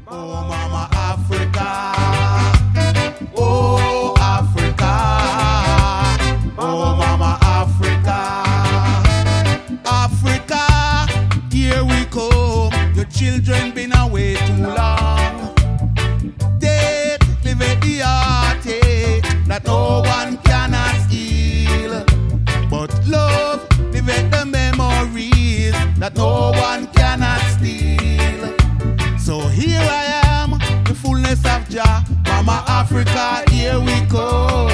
Oh, Mama Africa. Oh, Africa. Oh, Mama Africa. Africa, here we come. Your children been away too long. Take, live at the heartache that no one cannot heal. But love, live at the memories that no one cannot steal. So here I am, the fullness of Jah, Mama Africa, here we go.